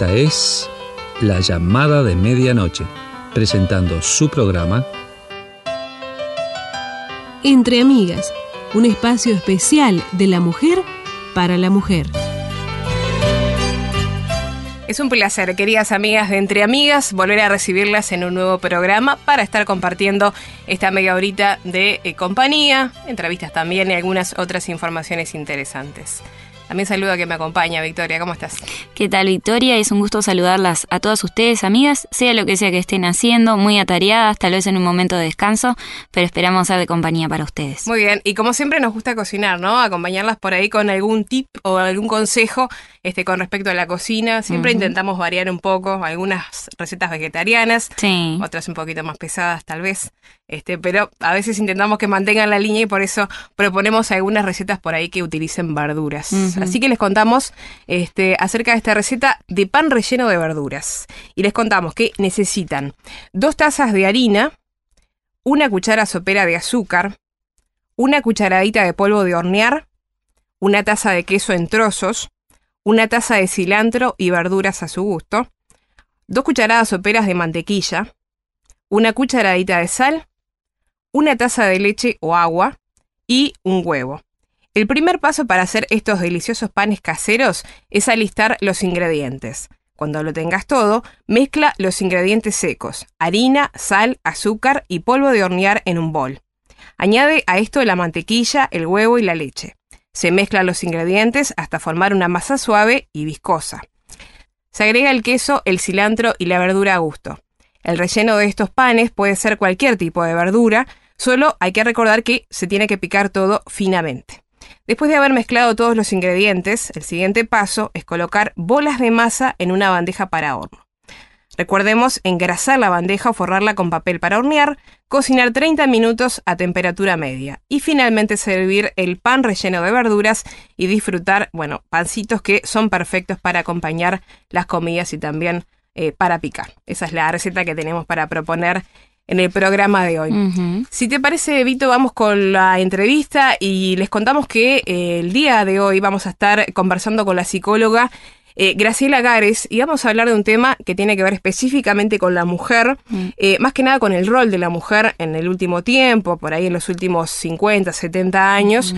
Esta es La Llamada de Medianoche, presentando su programa Entre Amigas, un espacio especial de la mujer para la mujer. Es un placer, queridas amigas de Entre Amigas, volver a recibirlas en un nuevo programa para estar compartiendo esta media horita de compañía, entrevistas también y algunas otras informaciones interesantes. También saludo a quien me acompaña, Victoria, ¿cómo estás? ¿Qué tal, Victoria? Es un gusto saludarlas a todas ustedes, amigas, sea lo que sea que estén haciendo, muy atareadas, tal vez en un momento de descanso, pero esperamos ser de compañía para ustedes. Muy bien, y como siempre nos gusta cocinar, ¿no? Acompañarlas por ahí con algún tip o algún consejo con respecto a la cocina. Siempre intentamos variar un poco, algunas recetas vegetarianas, sí, otras un poquito más pesadas tal vez, pero a veces intentamos que mantengan la línea y por eso proponemos algunas recetas por ahí que utilicen verduras. Así que les contamos acerca de esta receta de pan relleno de verduras. Y les contamos que necesitan 2 tazas de harina, 1 cuchara sopera de azúcar, 1 cucharadita de polvo de hornear, 1 taza de queso en trozos, 1 taza de cilantro y verduras a su gusto, 2 cucharadas soperas de mantequilla, 1 cucharadita de sal, 1 taza de leche o agua y un huevo. El primer paso para hacer estos deliciosos panes caseros es alistar los ingredientes. Cuando lo tengas todo, mezcla los ingredientes secos, harina, sal, azúcar y polvo de hornear en un bol. Añade a esto la mantequilla, el huevo y la leche. Se mezclan los ingredientes hasta formar una masa suave y viscosa. Se agrega el queso, el cilantro y la verdura a gusto. El relleno de estos panes puede ser cualquier tipo de verdura, solo hay que recordar que se tiene que picar todo finamente. Después de haber mezclado todos los ingredientes, el siguiente paso es colocar bolas de masa en una bandeja para horno. Recordemos engrasar la bandeja o forrarla con papel para hornear, cocinar 30 minutos a temperatura media y finalmente servir el pan relleno de verduras y disfrutar, pancitos que son perfectos para acompañar las comidas y también para picar. Esa es la receta que tenemos para proponer en el programa de hoy. Si te parece, Vito, vamos con la entrevista y les contamos que el día de hoy vamos a estar conversando con la psicóloga Graciela Gares y vamos a hablar de un tema que tiene que ver específicamente con la mujer, más que nada con el rol de la mujer en el último tiempo, por ahí en los últimos 50, 70 años.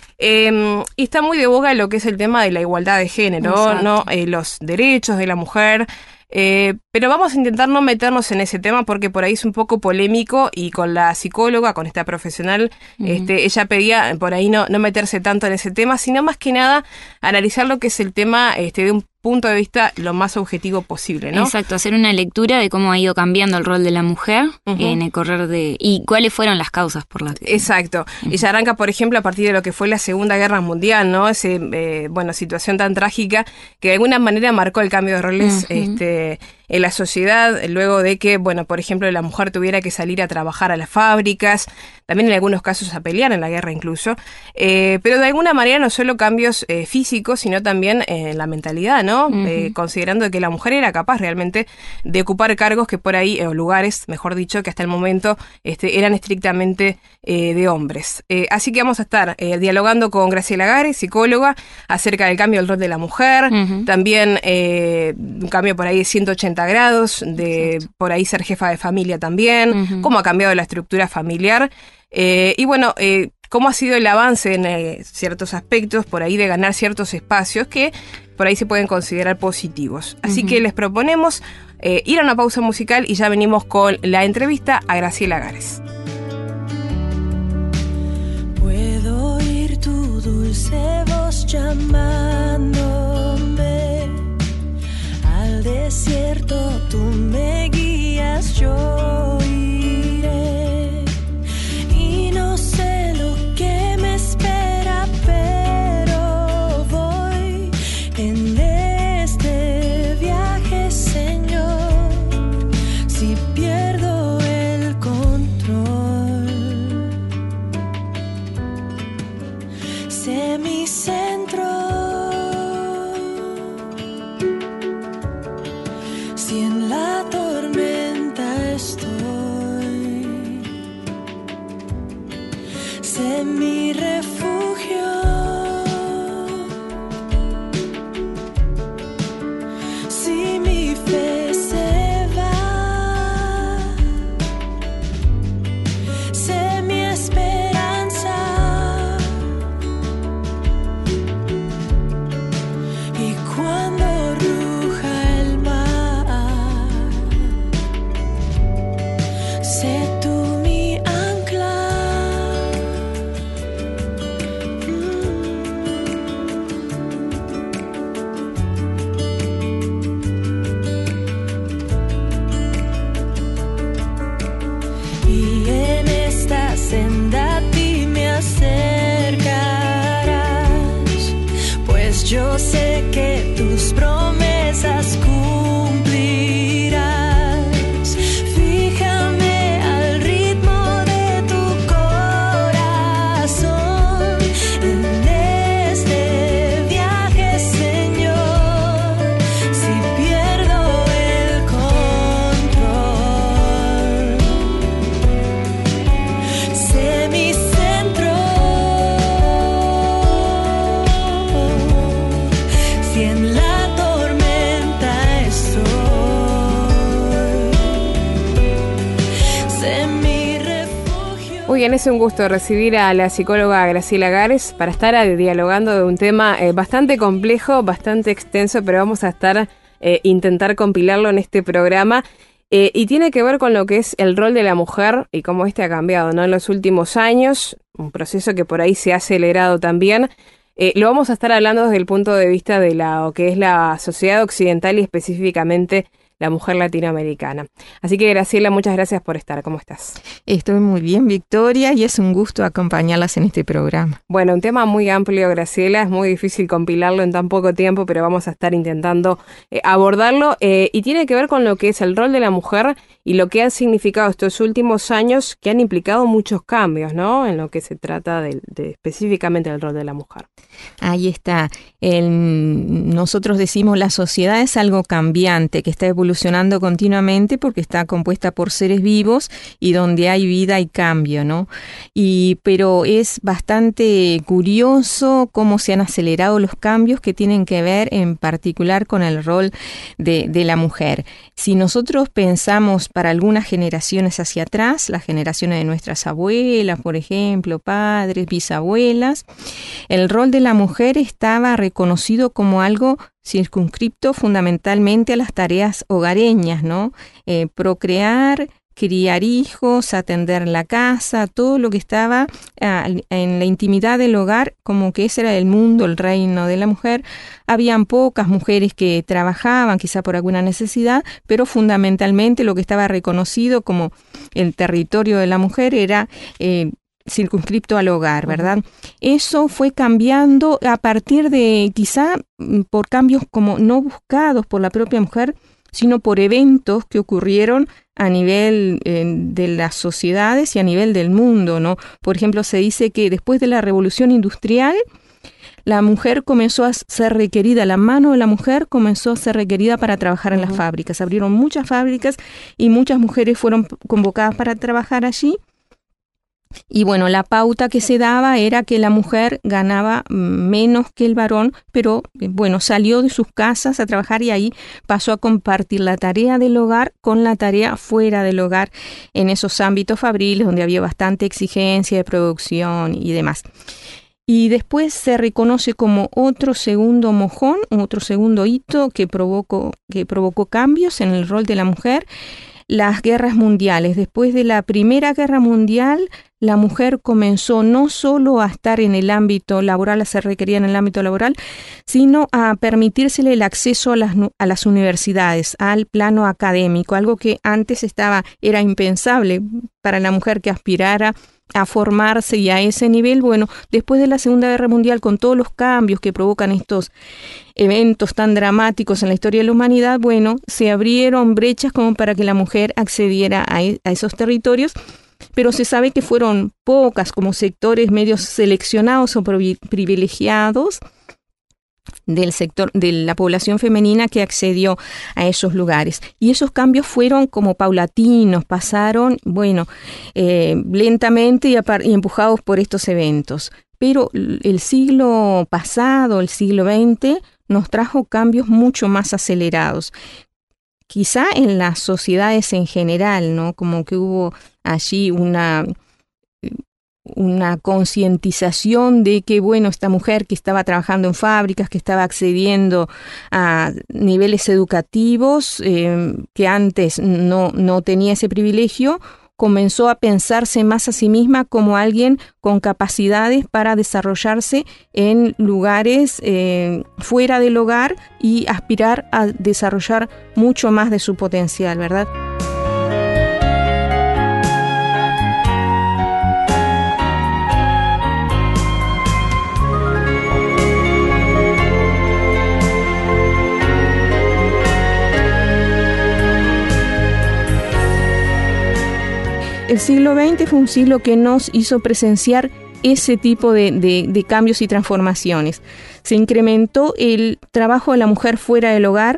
Y está muy de boga lo que es el tema de la igualdad de género, ¿no? Los derechos de la mujer. Pero vamos a intentar no meternos en ese tema porque por ahí es un poco polémico y con la psicóloga, con esta profesional, ella pedía por ahí no meterse tanto en ese tema, sino más que nada analizar lo que es el tema de un punto de vista lo más objetivo posible, ¿no? Exacto, hacer una lectura de cómo ha ido cambiando el rol de la mujer en el correr y cuáles fueron las causas por las que... Exacto. Ella arranca, por ejemplo, a partir de lo que fue la Segunda Guerra Mundial, ¿no? Situación tan trágica que de alguna manera marcó el cambio de roles en la sociedad, luego de que, por ejemplo, la mujer tuviera que salir a trabajar a las fábricas, también en algunos casos a pelear en la guerra incluso, pero de alguna manera no solo cambios físicos, sino también en la mentalidad, ¿no? Considerando que la mujer era capaz realmente de ocupar cargos que por ahí, o lugares, mejor dicho, que hasta el momento eran estrictamente de hombres. Así que vamos a estar dialogando con Graciela Gares, psicóloga, acerca del cambio del rol de la mujer, también un cambio por ahí de 180 grados, de por ahí ser jefa de familia también, cómo ha cambiado la estructura familiar, cómo ha sido el avance en ciertos aspectos, por ahí de ganar ciertos espacios que por ahí se pueden considerar positivos. Así que les proponemos ir a una pausa musical y ya venimos con la entrevista a Graciela Gares. Puedo oír tu dulce voz llamándome. Al desierto tú me guías, yo iré. Y no sé lo que me espera, pero voy en este viaje, Señor. Si pierdo el control, sé mi centro. Si en la tormenta estoy, sé mi refugio. Si yo sé que tus promesas cumplirás. Fíjame al ritmo de tu corazón en este viaje, Señor. Si pierdo el control, sé mi centro. Si en la tormenta estoy, sé mi refugio. Muy bien, es un gusto recibir a la psicóloga Graciela Gares para estar dialogando de un tema bastante complejo, bastante extenso, pero vamos a estar intentar compilarlo en este programa. Y tiene que ver con lo que es el rol de la mujer y cómo este ha cambiado, ¿no? En los últimos años, un proceso que por ahí se ha acelerado también. Lo vamos a estar hablando desde el punto de vista de lo que es la sociedad occidental y específicamente la mujer latinoamericana. Así que, Graciela, muchas gracias por estar. ¿Cómo estás? Estoy muy bien, Victoria, y es un gusto acompañarlas en este programa. Bueno, un tema muy amplio, Graciela. Es muy difícil compilarlo en tan poco tiempo, pero vamos a estar intentando abordarlo. Y tiene que ver con lo que es el rol de la mujer y lo que han significado estos últimos años, que han implicado muchos cambios, ¿no? En lo que se trata de específicamente el rol de la mujer. Ahí está. Nosotros decimos la sociedad es algo cambiante, que está evolucionando continuamente porque está compuesta por seres vivos y donde hay vida y cambio, ¿no? Pero es bastante curioso cómo se han acelerado los cambios que tienen que ver en particular con el rol de la mujer. Si nosotros pensamos para algunas generaciones hacia atrás, las generaciones de nuestras abuelas, por ejemplo, padres, bisabuelas, el rol de la mujer estaba reconocido como algo circunscripto fundamentalmente a las tareas hogareñas, ¿no? Procrear, criar hijos, atender la casa, todo lo que estaba en la intimidad del hogar, como que ese era el mundo, el reino de la mujer. Habían pocas mujeres que trabajaban, quizá por alguna necesidad, pero fundamentalmente lo que estaba reconocido como el territorio de la mujer era circunscripto al hogar, ¿verdad? Eso fue cambiando a partir de, quizá por cambios como no buscados por la propia mujer, sino por eventos que ocurrieron a nivel de las sociedades y a nivel del mundo, ¿no? Por ejemplo, se dice que después de la Revolución Industrial, la mujer comenzó a ser requerida, la mano de la mujer comenzó a ser requerida para trabajar en las fábricas. Abrieron muchas fábricas y muchas mujeres fueron convocadas para trabajar allí. Y bueno, la pauta que se daba era que la mujer ganaba menos que el varón, pero bueno, salió de sus casas a trabajar y ahí pasó a compartir la tarea del hogar con la tarea fuera del hogar en esos ámbitos fabriles donde había bastante exigencia de producción y demás. Y después se reconoce como otro segundo mojón, otro segundo hito que provocó cambios en el rol de la mujer. Las guerras mundiales. Después de la Primera Guerra Mundial, la mujer comenzó no solo a estar en el ámbito laboral, a ser requerida en el ámbito laboral, sino a permitírsele el acceso a las universidades, al plano académico, algo que antes era impensable para la mujer que aspirara a formarse y a ese nivel. Bueno, después de la Segunda Guerra Mundial, con todos los cambios que provocan estos eventos tan dramáticos en la historia de la humanidad, bueno, se abrieron brechas como para que la mujer accediera a esos territorios, pero se sabe que fueron pocas, como sectores medios seleccionados o privilegiados del sector de la población femenina que accedió a esos lugares. Y esos cambios fueron como paulatinos, pasaron, bueno, lentamente y empujados por estos eventos. Pero el siglo pasado, el siglo XX, nos trajo cambios mucho más acelerados. Quizá en las sociedades en general, ¿no? Como que hubo allí una concientización de que, bueno, esta mujer que estaba trabajando en fábricas, que estaba accediendo a niveles educativos, que antes no tenía ese privilegio, comenzó a pensarse más a sí misma como alguien con capacidades para desarrollarse en lugares fuera del hogar y aspirar a desarrollar mucho más de su potencial, ¿verdad? el siglo XX fue un siglo que nos hizo presenciar ese tipo de cambios y transformaciones. Se incrementó el trabajo de la mujer fuera del hogar,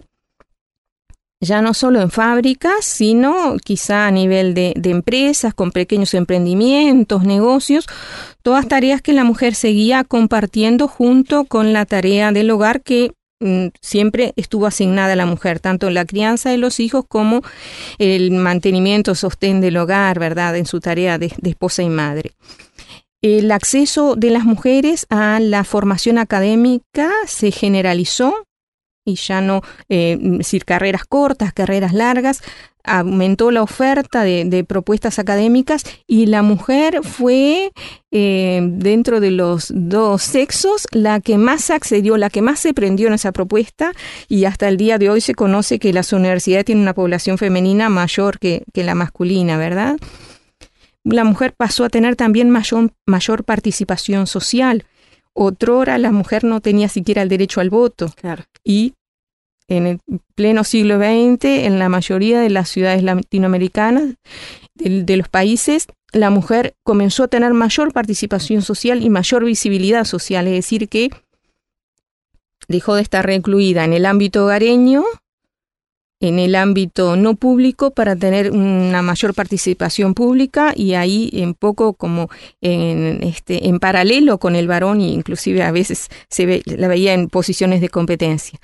ya no solo en fábricas, sino quizá a nivel de empresas, con pequeños emprendimientos, negocios, todas tareas que la mujer seguía compartiendo junto con la tarea del hogar que siempre estuvo asignada a la mujer, tanto la crianza de los hijos como el mantenimiento, sostén del hogar, ¿verdad?, en su tarea de esposa y madre. El acceso de las mujeres a la formación académica se generalizó y ya no, decir, carreras cortas, carreras largas, aumentó la oferta de propuestas académicas y la mujer fue, dentro de los dos sexos, la que más accedió, la que más se prendió en esa propuesta, y hasta el día de hoy se conoce que las universidades tienen una población femenina mayor que la masculina, ¿verdad? La mujer pasó a tener también mayor participación social. Otrora la mujer no tenía siquiera el derecho al voto. Claro. Y en el pleno siglo XX, en la mayoría de las ciudades latinoamericanas, de los países, la mujer comenzó a tener mayor participación social y mayor visibilidad social. Es decir, que dejó de estar recluida en el ámbito hogareño, en el ámbito no público, para tener una mayor participación pública, y ahí en poco como en paralelo con el varón, e inclusive a veces la veía en posiciones de competencia.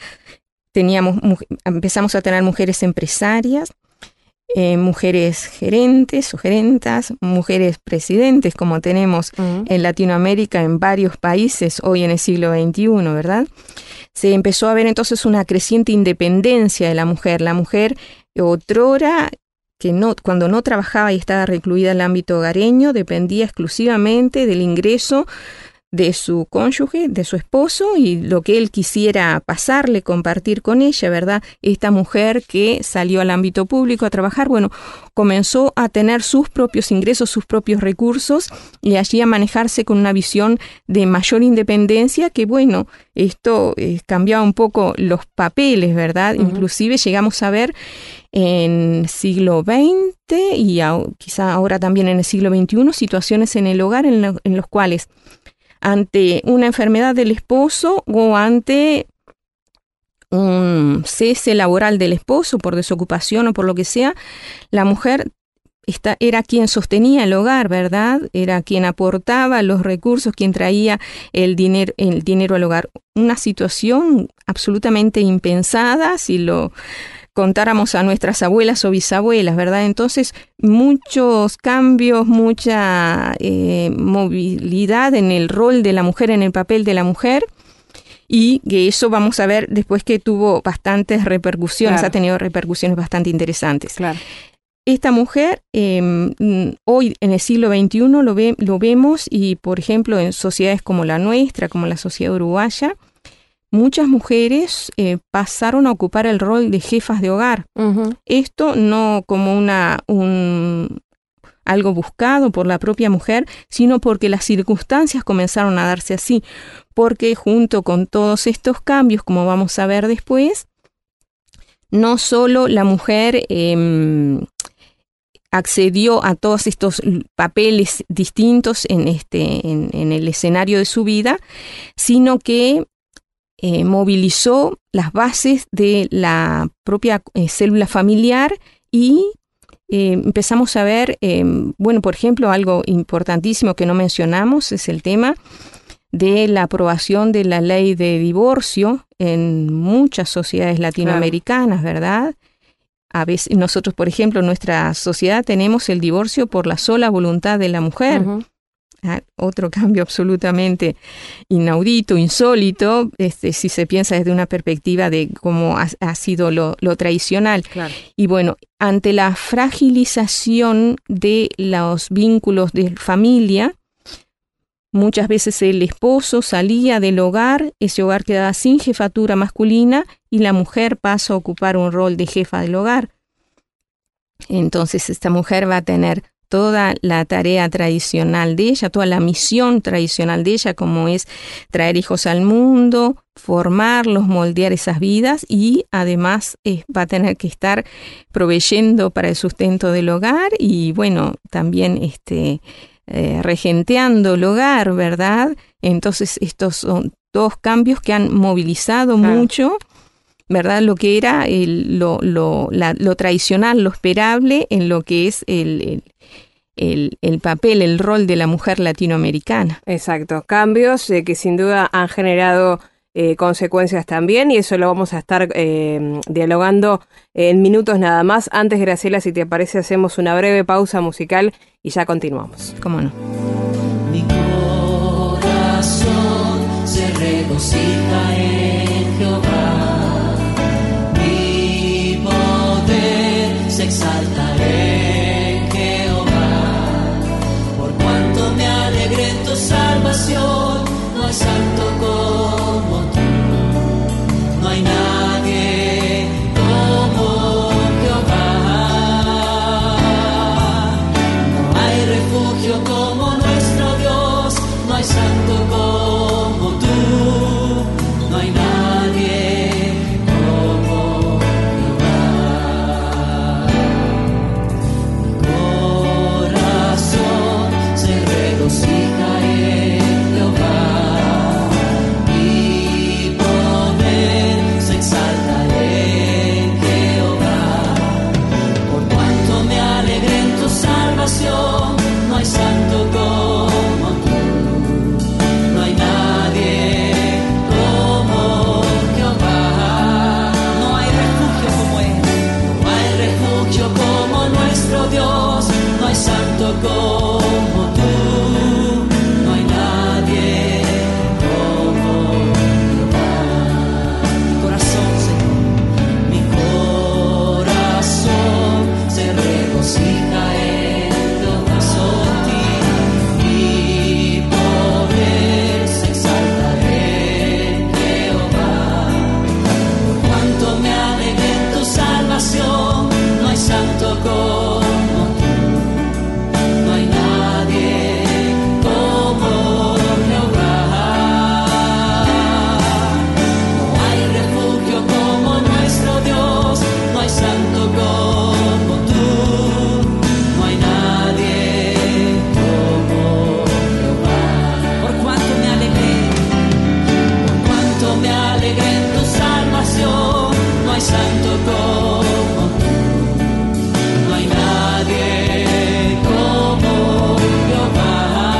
Empezamos a tener mujeres empresarias, mujeres gerentes o gerentas, mujeres presidentes, como tenemos en Latinoamérica, en varios países hoy en el siglo XXI, ¿verdad? Se empezó a ver entonces una creciente independencia de la mujer. La mujer, otrora, cuando no trabajaba y estaba recluida en el ámbito hogareño, dependía exclusivamente del ingreso de su cónyuge, de su esposo, y lo que él quisiera pasarle, compartir con ella, ¿verdad? Esta mujer que salió al ámbito público a trabajar, bueno, comenzó a tener sus propios ingresos, sus propios recursos, y allí a manejarse con una visión de mayor independencia, que bueno, esto cambiaba un poco los papeles, ¿verdad? Inclusive llegamos a ver en siglo XX y quizá ahora también en el siglo XXI, situaciones en el hogar en los cuales, ante una enfermedad del esposo o ante un cese laboral del esposo por desocupación o por lo que sea, la mujer era quien sostenía el hogar, ¿verdad? Era quien aportaba los recursos, quien traía el dinero al hogar. Una situación absolutamente impensada si lo contáramos a nuestras abuelas o bisabuelas, ¿verdad? Entonces, muchos cambios, mucha movilidad en el rol de la mujer, en el papel de la mujer, y que eso vamos a ver después que tuvo bastantes repercusiones, claro. Ha tenido repercusiones bastante interesantes. Claro. Esta mujer, hoy en el siglo XXI lo vemos, y por ejemplo en sociedades como la nuestra, como la sociedad uruguaya, muchas mujeres pasaron a ocupar el rol de jefas de hogar. Esto no como algo buscado por la propia mujer, sino porque las circunstancias comenzaron a darse así, porque junto con todos estos cambios, como vamos a ver después, no solo la mujer accedió a todos estos papeles distintos en el escenario de su vida, sino que movilizó las bases de la propia célula familiar, y empezamos a ver, por ejemplo, algo importantísimo que no mencionamos es el tema de la aprobación de la ley de divorcio en muchas sociedades latinoamericanas, claro. ¿Verdad? A veces nosotros, por ejemplo, en nuestra sociedad tenemos el divorcio por la sola voluntad de la mujer. Otro cambio absolutamente inaudito, insólito, si se piensa desde una perspectiva de cómo ha sido lo tradicional. Claro. Y bueno, ante la fragilización de los vínculos de familia, muchas veces el esposo salía del hogar, ese hogar quedaba sin jefatura masculina y la mujer pasa a ocupar un rol de jefa del hogar. Entonces esta mujer va a tener toda la tarea tradicional de ella, toda la misión tradicional de ella, como es traer hijos al mundo, formarlos, moldear esas vidas, y además va a tener que estar proveyendo para el sustento del hogar y bueno, también regenteando el hogar, ¿verdad? Entonces estos son dos cambios que han movilizado mucho, ¿verdad? Lo que era lo tradicional, lo esperable en lo que es el papel, el rol de la mujer latinoamericana. Exacto, cambios que sin duda han generado consecuencias también, y eso lo vamos a estar dialogando en minutos nada más. Antes, Graciela, si te parece, hacemos una breve pausa musical y ya continuamos. ¿Cómo no? Mi corazón se regocija en Jehová, mi poder se exalta en Jehová, por cuanto me alegré en tu salvación, no hay santo como tú, no hay nadie como Jehová, no hay refugio como nuestro Dios, no hay santo como tú, no hay nadie como Jehová. Mi corazón se regocija en Jehová, mi poder se exalta en Jehová, por cuanto me alegré en tu salvación, no hay santo como tú, no hay nadie como Jehová, no hay refugio como Él, no hay refugio como nuestro Dios, no hay santo como tú, no hay nadie como Jehová. Mi corazón, Señor, mi corazón se regocija en Jehová, mi poder se exalta en Jehová, por cuanto me alegré en tu salvación, no hay santo como tú, no hay nadie como Jehová, no hay refugio como nuestro Dios, no hay santo como tú, no hay nadie como Jehová, por cuanto me alegré en tu salvación, no hay santo como tú, no hay nadie como Jehová,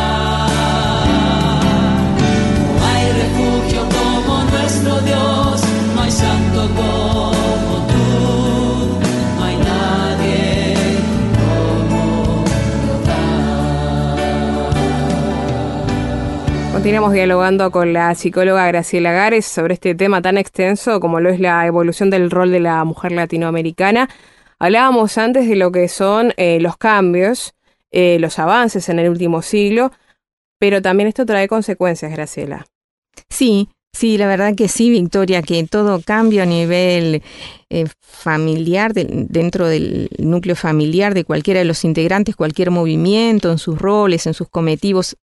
no hay refugio como nuestro Dios, no hay santo como tú, no hay nadie como Jehová. Continuamos dialogando con la psicóloga Graciela Gares sobre este tema tan extenso como lo es la evolución del rol de la mujer latinoamericana. Hablábamos antes de lo que son los cambios, los avances en el último siglo, pero también esto trae consecuencias, Graciela. Sí, la verdad que sí, Victoria, que todo cambio a nivel familiar, dentro del núcleo familiar de cualquiera de los integrantes, cualquier movimiento, en sus roles, en sus cometidos,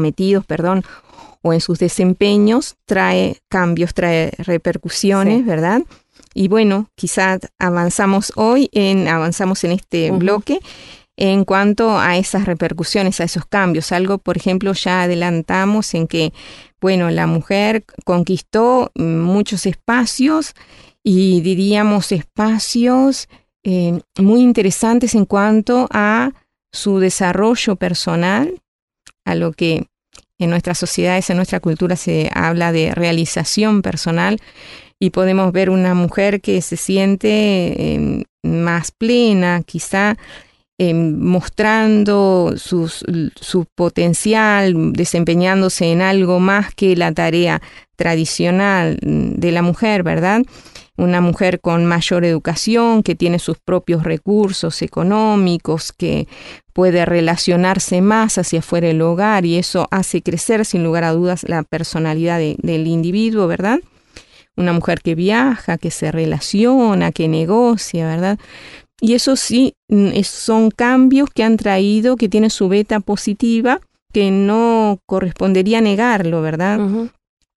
o en sus desempeños, trae cambios, trae repercusiones, sí, ¿verdad? Y bueno, quizás avanzamos en este bloque en cuanto a esas repercusiones, a esos cambios. Algo, por ejemplo, ya adelantamos en que, bueno, la mujer conquistó muchos espacios, y diríamos espacios muy interesantes en cuanto a su desarrollo personal, a lo que en nuestras sociedades, en nuestra cultura se habla de realización personal, y podemos ver una mujer que se siente más plena, quizá mostrando su potencial, desempeñándose en algo más que la tarea tradicional de la mujer, ¿verdad? Una mujer con mayor educación, que tiene sus propios recursos económicos, que puede relacionarse más hacia afuera del hogar, y eso hace crecer sin lugar a dudas la personalidad del individuo, ¿verdad? Una mujer que viaja, que se relaciona, que negocia, ¿verdad? y eso sí, son cambios que han traído, que tienen su beta positiva, que no correspondería negarlo, ¿verdad? Ujú.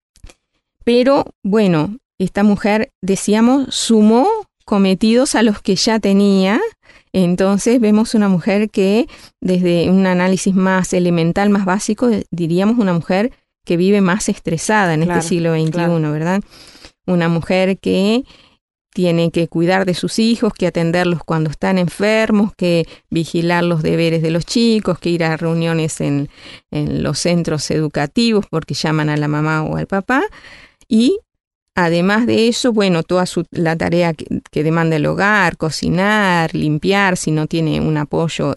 Pero bueno, esta mujer, decíamos, sumó cometidos a los que ya tenía. Entonces vemos una mujer que, desde un análisis más elemental, más básico, diríamos una mujer que vive más estresada en Claro, este siglo XXI, claro. ¿verdad? Una mujer que tiene que cuidar de sus hijos, que atenderlos cuando están enfermos, que vigilar los deberes de los chicos, que ir a reuniones en los centros educativos porque llaman a la mamá o al papá. Y además de eso, bueno, toda la tarea que demanda el hogar, cocinar, limpiar, si no tiene un apoyo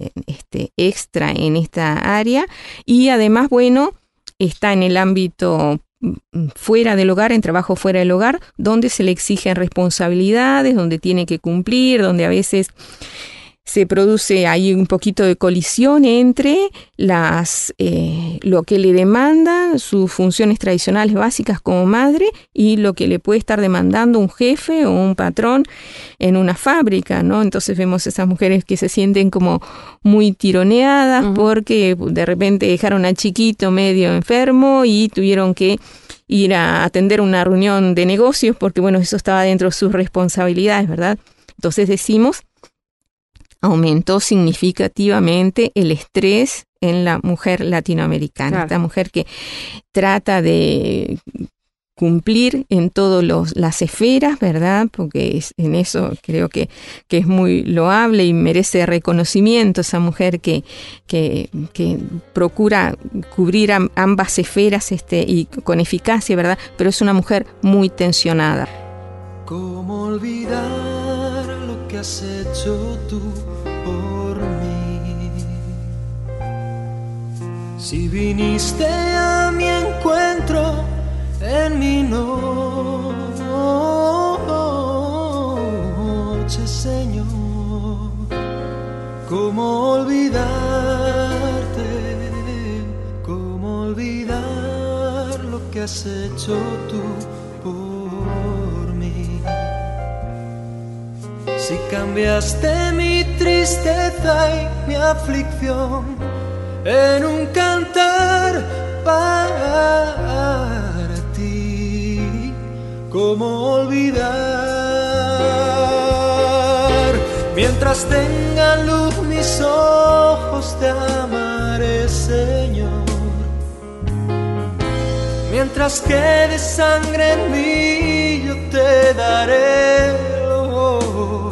extra en esta área. Y además, bueno, está en el ámbito fuera del hogar, en trabajo fuera del hogar, donde se le exigen responsabilidades, donde tiene que cumplir, donde a veces se produce ahí un poquito de colisión entre lo que le demandan sus funciones tradicionales básicas como madre y lo que le puede estar demandando un jefe o un patrón en una fábrica, ¿no? Entonces vemos esas mujeres que se sienten como muy tironeadas porque de repente dejaron al chiquito medio enfermo y tuvieron que ir a atender una reunión de negocios porque, bueno, eso estaba dentro de sus responsabilidades, ¿verdad? Entonces decimos, aumentó significativamente el estrés en la mujer latinoamericana. Claro. Esta mujer que trata de cumplir en todas las esferas, ¿verdad? Porque en eso creo que es muy loable y merece reconocimiento esa mujer que procura cubrir ambas esferas y con eficacia, ¿verdad? Pero es una mujer muy tensionada. ¿Cómo olvidar lo que has hecho tú por mí? Si viniste a mi encuentro en mi noche, Señor, ¿cómo olvidarte? ¿Cómo olvidar lo que has hecho tú por mí? Si cambiaste mi tristeza y mi aflicción en un cantar para ti, ¿cómo olvidar? Mientras tengan luz mis ojos te amaré, Señor. Mientras quede sangre en mí yo te daré olor.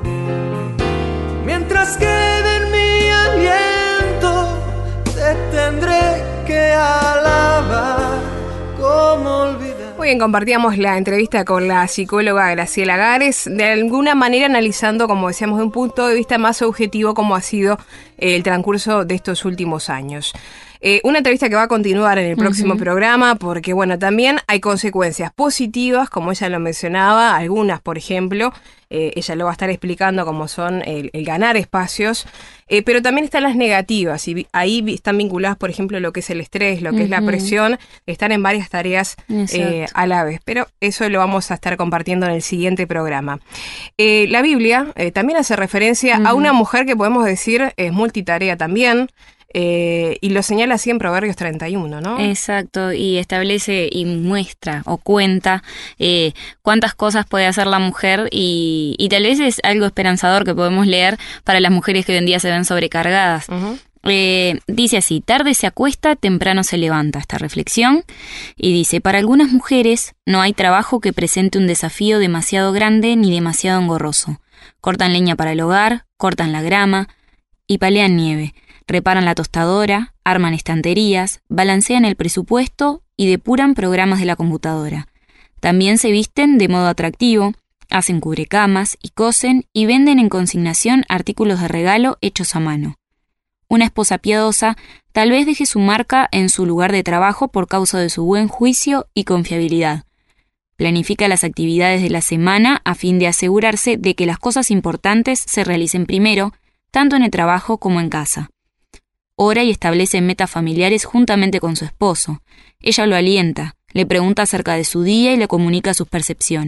Mientras quede en mi aliento te tendré que alabar. ¿Cómo olvidar? Muy bien, compartíamos la entrevista con la psicóloga Graciela Gares, de alguna manera analizando, como decíamos, de un punto de vista más objetivo cómo ha sido el transcurso de estos últimos años. Una entrevista que va a continuar en el próximo programa porque, bueno, también hay consecuencias positivas, como ella lo mencionaba, algunas, por ejemplo, ella lo va a estar explicando como son el ganar espacios, pero también están las negativas y ahí están vinculadas, por ejemplo, lo que es el estrés, lo que es la presión, estar en varias tareas a la vez, pero eso lo vamos a estar compartiendo en el siguiente programa. La Biblia también hace referencia a una mujer que podemos decir es multitarea también, y lo señala así en Proverbios 31, ¿no? Exacto, y establece y muestra o cuenta cuántas cosas puede hacer la mujer y tal vez es algo esperanzador que podemos leer para las mujeres que hoy en día se ven sobrecargadas. Dice así: tarde se acuesta, temprano se levanta, esta reflexión, y dice: para algunas mujeres no hay trabajo que presente un desafío demasiado grande ni demasiado engorroso. Cortan leña para el hogar, cortan la grama y palean nieve. Reparan la tostadora, arman estanterías, balancean el presupuesto y depuran programas de la computadora. También se visten de modo atractivo, hacen cubrecamas y cosen y venden en consignación artículos de regalo hechos a mano. Una esposa piadosa tal vez deje su marca en su lugar de trabajo por causa de su buen juicio y confiabilidad. Planifica las actividades de la semana a fin de asegurarse de que las cosas importantes se realicen primero, tanto en el trabajo como en casa. Ora y establece metas familiares juntamente con su esposo. Ella lo alienta, le pregunta acerca de su día y le comunica sus percepciones.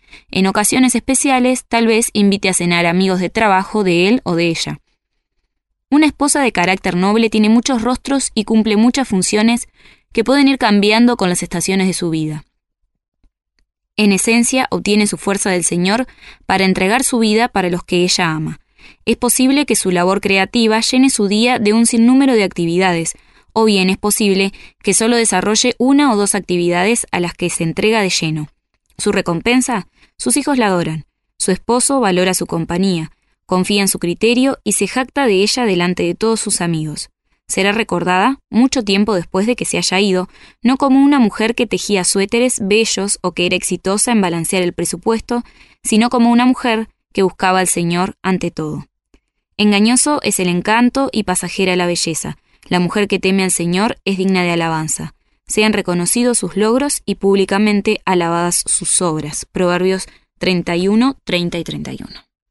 En ocasiones especiales, tal vez invite a cenar amigos de trabajo de él o de ella. Una esposa de carácter noble tiene muchos rostros y cumple muchas funciones que pueden ir cambiando con las estaciones de su vida. En esencia, obtiene su fuerza del Señor para entregar su vida para los que ella ama. Es posible que su labor creativa llene su día de un sinnúmero de actividades, o bien es posible que solo desarrolle 1 o 2 actividades a las que se entrega de lleno. Su recompensa, sus hijos la adoran. Su esposo valora su compañía, confía en su criterio y se jacta de ella delante de todos sus amigos. Será recordada, mucho tiempo después de que se haya ido, no como una mujer que tejía suéteres bellos o que era exitosa en balancear el presupuesto, sino como una mujer que buscaba al Señor ante todo. Engañoso es el encanto y pasajera la belleza. La mujer que teme al Señor es digna de alabanza. Sean reconocidos sus logros y públicamente alabadas sus obras. Proverbios 31, 30 y 31.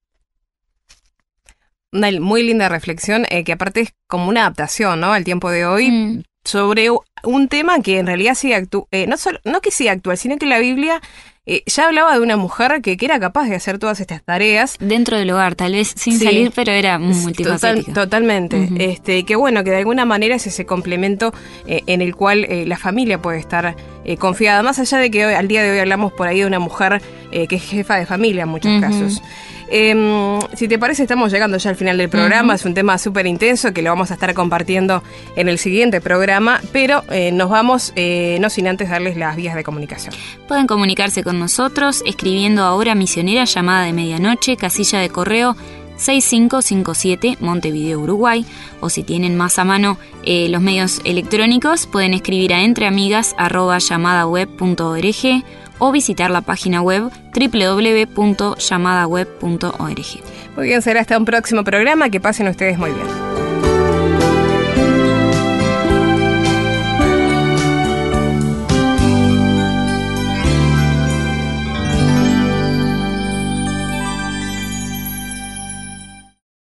Una muy linda reflexión, que aparte es como una adaptación, ¿no?, al tiempo de hoy, sobre un tema que en realidad sigue no que sigue actual, sino que la Biblia ya hablaba de una mujer que era capaz de hacer todas estas tareas. Dentro del hogar, tal vez sin salir, pero era multifacética. Totalmente. Que bueno, que de alguna manera es ese complemento en el cual la familia puede estar confiada, más allá de que hoy, al día de hoy hablamos por ahí de una mujer que es jefa de familia en muchos casos. Si te parece, estamos llegando ya al final del programa. Es un tema súper intenso que lo vamos a estar compartiendo en el siguiente programa, pero nos vamos, no sin antes darles las vías de comunicación. Pueden comunicarse con nosotros escribiendo a Hora Misionera, llamada de medianoche, casilla de correo 6557, Montevideo, Uruguay, o si tienen más a mano los medios electrónicos, pueden escribir a entreamigas@llamadaweb.org o visitar la página web www.llamadaweb.org. Muy bien, será hasta un próximo programa. Que pasen ustedes muy bien.